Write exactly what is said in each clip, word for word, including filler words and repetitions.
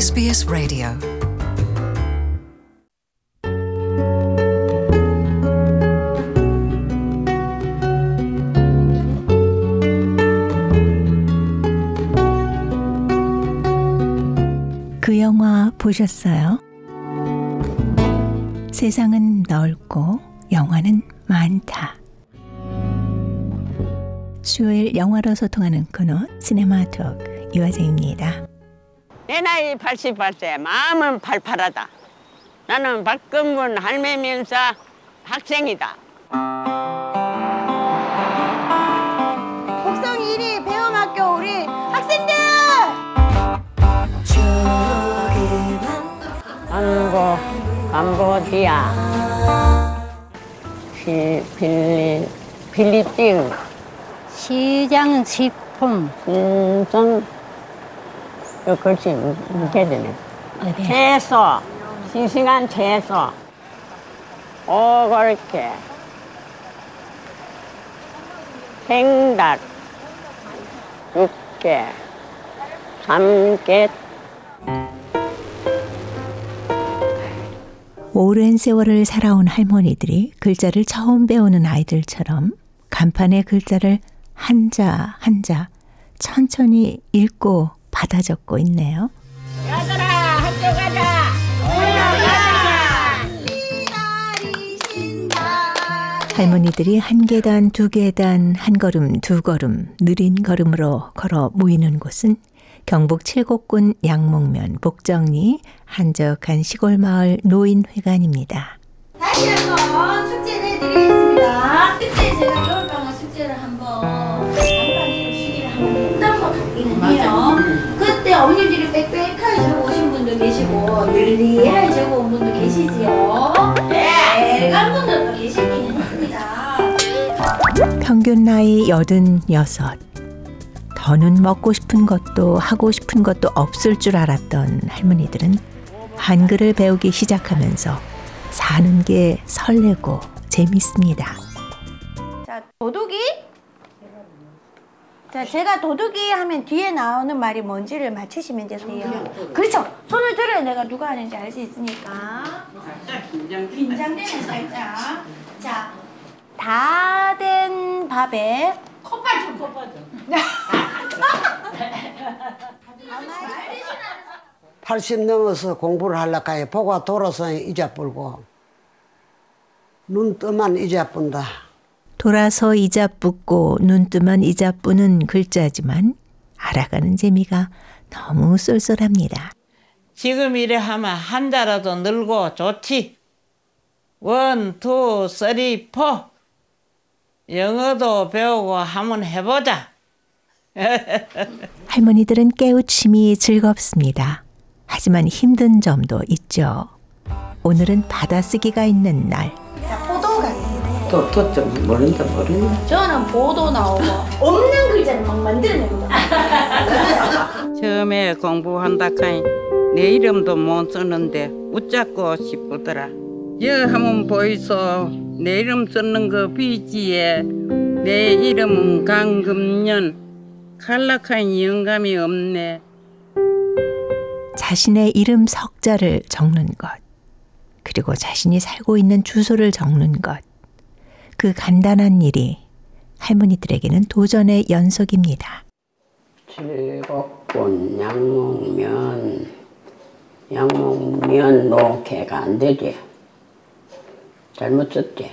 에스비에스 라디오 그 영화 보셨어요? 세상은 넓고 영화는 많다. 수요일 영화로 소통하는 코너 시네마톡 이화정입니다. 내 나이 팔십팔 세, 마음은 팔팔하다. 나는 박근분 할매면서 학생이다. 곡성 일 위 배움학교 우리 학생들! 한국, 캄보디아, 필, 필리, 필리핀, 시장식품 신선, 이 글씨 묻혀야 되네. 어디? 채소, 싱싱한 채소, 오골계, 생닭, 육개, 삼계. 오랜 세월을 살아온 할머니들이 글자를 처음 배우는 아이들처럼 간판에 글자를 한자 한자 천천히 읽고 받아 적고 있네요. 얘들아, 학교 가자. 할머니들이 한 계단 두 계단 한 걸음 두 걸음 느린 걸음으로 걸어 모이는 곳은 경북 칠곡군 양목면 복정리 한적한 시골 마을 노인회관입니다. 다시 한번 축제를 해드리겠습니다. 그때 제가 겨울방학 축제를 한번 간단히 시기를 한번 했던 것 같기는 해요. 그때 어머님들이 빽빽하게 적어 오신 분도 계시고 느리하게 적어 온 분도 계시지요. 빨간 분들도 계시기는 합니다. 평균 나이 여든여섯. 더는 먹고 싶은 것도 하고 싶은 것도 없을 줄 알았던 할머니들은 한글을 배우기 시작하면서 사는 게 설레고 재밌습니다. 자, 도둑이? 자, 제가 도둑이 하면 뒤에 나오는 말이 뭔지를 맞추시면 되세요. 그렇죠. 손을 들어야 내가 누가 하는지 알 수 있으니까. 살짝 긴장. 긴장되네 살짝. 자, 다 된 밥에 콧발 좀 콧발 좀. 팔십 넘어서 공부를 하려고 해. 보고 돌아서 이자 불고 눈 뜨면 이자 뿐다. 돌아서 이자 붓고 눈 뜨면 이자 뿌는 글자지만 알아가는 재미가 너무 쏠쏠합니다. 지금 이래 하면 한자라도 늘고 좋지. 원, 투, 쓰리, 포. 영어도 배우고 한번 해보자. 할머니들은 깨우침이 즐겁습니다. 하지만 힘든 점도 있죠. 오늘은 받아쓰기가 있는 날. 자, 포도 가겠습니다. 또, 또, 좀, 모른다, 모른다. 저는 보도 나오고 없는 글자를 막 만들어냅니다. 처음에 공부한다 카니 내 이름도 못 쓰는데 웃잡고 싶더라. 여 한번 보이소. 내 이름 쓰는 거 비지에 내 이름은 강금년. 칼락한 영감이 없네. 자신의 이름 석자를 적는 것, 그리고 자신이 살고 있는 주소를 적는 것. 그 간단한 일이 할머니들에게는 도전의 연속입니다. 칠곡군 양목면, 양목면 노케가 안 되지. 잘못 썼지.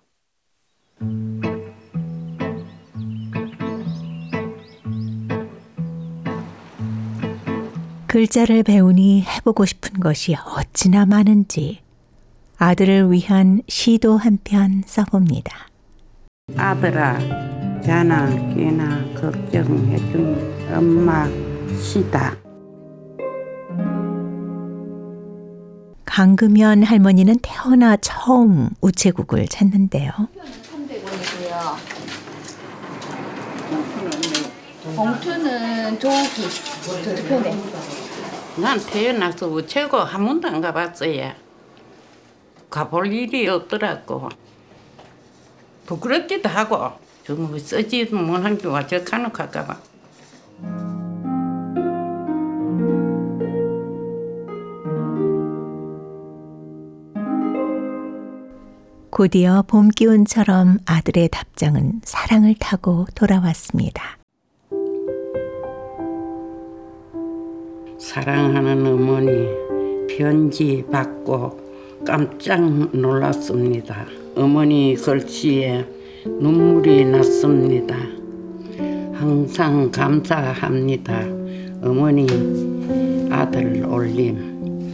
글자를 배우니 해보고 싶은 것이 어찌나 많은지 아들을 위한 시도 한 편 써봅니다. 아들아, 자나 깨나 걱정해준 엄마 시다. 강금연 할머니는 태어나 처음 우체국을 찾는데요. 삼백 원이고요. 봉투는 조기, 두 편에. 난 태어나서 우체국 한 번도 안 가봤어요. 가볼 일이 없더라고. 부끄럽기도 하고 좀 쓰지도 못한 게 와저 간혹 갈까봐. 곧이어 봄 기운처럼 아들의 답장은 사랑을 타고 돌아왔습니다. 사랑하는 어머니, 편지 받고 깜짝 놀랐습니다. 어머니 글씨에 눈물이 났습니다. 항상 감사합니다. 어머니 아들 올림.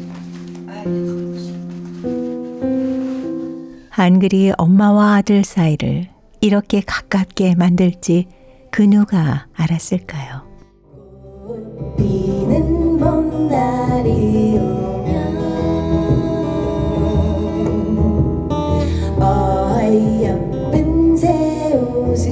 한글이 엄마와 아들 사이를 이렇게 가깝게 만들지 그 누가 알았을까요? 비는 봄날이 오면 어여쁜 새 옷을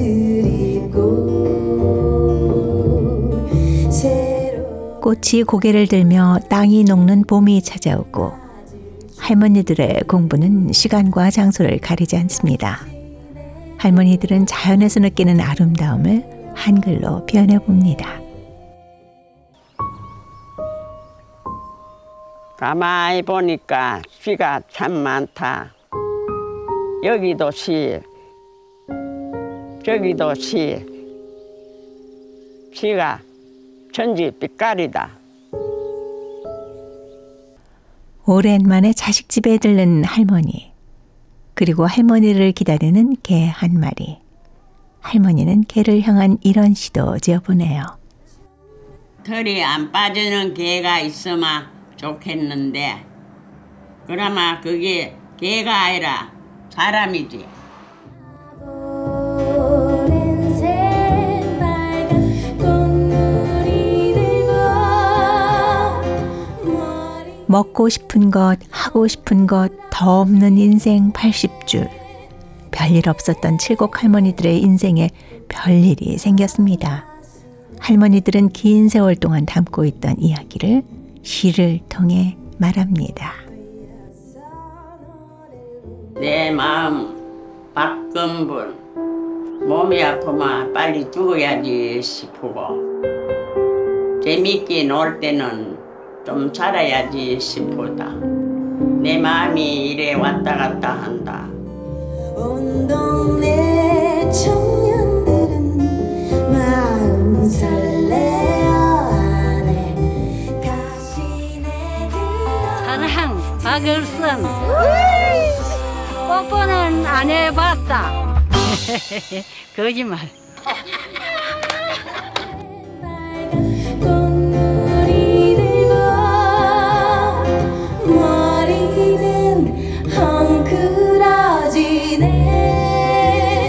입고 새로 꽃이 고개를 들며 땅이 녹는 봄이 찾아오고 할머니들의 공부는 시간과 장소를 가리지 않습니다. 할머니들은 자연에서 느끼는 아름다움을 한글로 표현해 봅니다. 가만히 보니까 시가 참 많다. 여기도 시, 저기도 시. 시가 천지 빛깔이다. 오랜만에 자식 집에 들른 할머니, 그리고 할머니를 기다리는 개 한 마리. 할머니는 개를 향한 이런 시도 지어보네요. 털이 안 빠지는 개가 있으면 좋겠는데 그나마 그게 개가 아니라 사람이지. 오랜 새빨간 꽃무늬 들고 머리 먹고 싶은 것, 하고 싶은 것, 더 없는 인생 팔십 줄. 별일 없었던 칠곡 할머니들의 인생에 별일이 생겼습니다. 할머니들은 긴 세월 동안 담고 있던 이야기를 시를 통해 말합니다. 내 마음 박근분 몸이 아프면 빨리 죽어야지 싶고 재밌게 놀 때는 좀 살아야지 싶다. 내 마음이 이래 왔다 갔다 한다. 온 동네 청년들은 마음 설레어 하네. 다시 내 사랑 박을선 뽀뽀는 안 해봤다. 거짓말. 꽃무늬 들고 머리는 헝클어지네.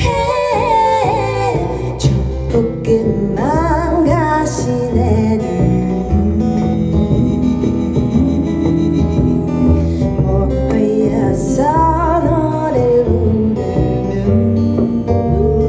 축복 끝만 가신 애들 모여서 노래를 부르면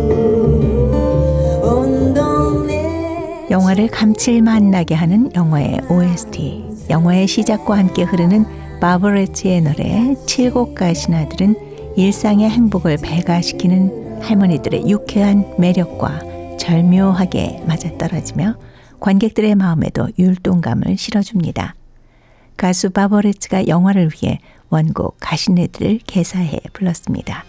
온 동네 영화를 감칠맛 나게 하는 영화의 오에스티, 영화의 시작과 함께 흐르는 바버레츠의 노래 칠곡 가신 아들은 일상의 행복을 배가시키는 할머니들의 유쾌한 매력과 절묘하게 맞아떨어지며 관객들의 마음에도 율동감을 실어줍니다. 가수 바버레츠가 영화를 위해 원곡 가시네들을 개사해 불렀습니다.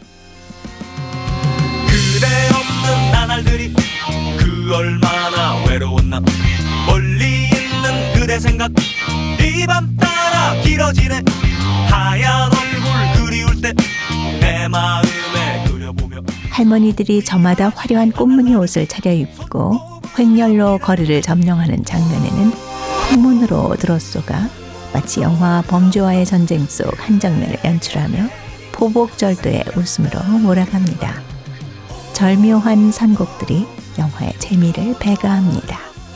그대 없는 나날들이 그 얼마나 외로웠나. 멀리 있는 그대 생각 이 밤 따라 길어지네. 하얀 얼굴 그리울 때 내 마음에 그려보며 할머니들이 저마다 화려한 꽃무늬 옷을 차려입고 횡렬로 거리를 점령하는 장면에는 풍문으로 들어쏘가 마치 영화 범죄와의 전쟁 속 한 장면을 연출하며 포복절도의 웃음으로 몰아갑니다. 절묘한 선곡들이 영화의 재미를 배가합니다.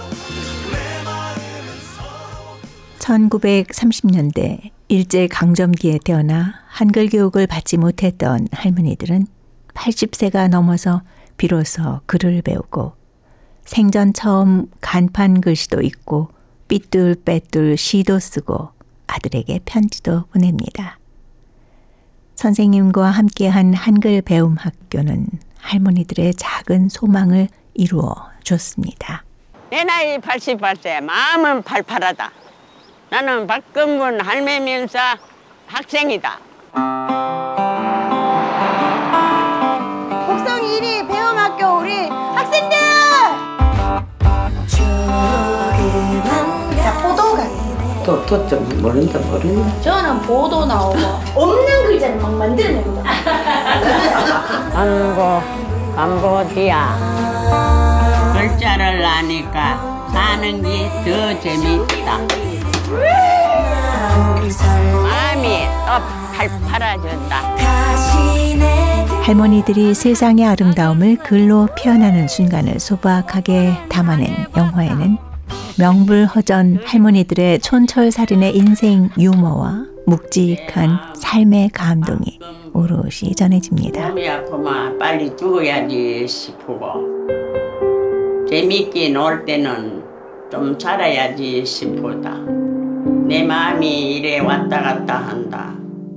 천구백삼십 년대 일제강점기에 태어나 한글 교육을 받지 못했던 할머니들은 팔십 세가 넘어서 비로소 글을 배우고 생전 처음 간판 글씨도 읽고 삐뚤빼뚤 시도 쓰고 아들에게 편지도 보냅니다. 선생님과 함께한 한글 배움 학교는 할머니들의 작은 소망을 이루어 줬습니다. 내 나이 팔십팔 세, 마음은 팔팔하다. 나는 박근분 할매면서 학생이다. 또, 또, 좀 모른다, 모른다. 저는 보도 나오고 없는 글자를 막 만들어냅니다. 안보 캄보디아 글자를 아니까 사는 게 더 재밌다. 마음이 또 팔팔해진다. 할머니들이 세상의 아름다움을 글로 표현하는 순간을 소박하게 담아낸 영화에는 명불허전 할머니들의 촌철살인의 인생 유머와 묵직한 삶의 감동이 오롯이 전해집니다. 몸이 아프면 빨리 죽어야지 싶고 재밌게 놀 때는 좀 살아야지 싶다. 내 마음이 이래 왔다 갔다 한다.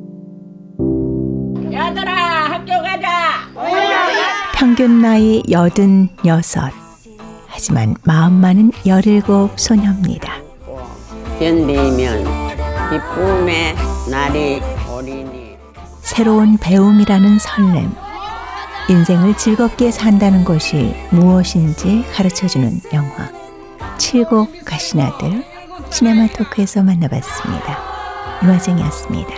얘들아 학교 가자. 평균 나이 여든여섯. 하지만 마음만은 열일곱 소녀입니다. 견디면 기쁨의 날이 오리니. 새로운 배움이라는 설렘. 인생을 즐겁게 산다는 것이 무엇인지 가르쳐주는 영화. 칠곡 가시나들 시네마 토크에서 만나봤습니다. 유화정이었습니다.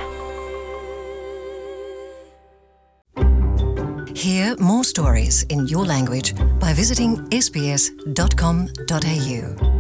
Hear more stories in your language by visiting s b s dot com dot a u.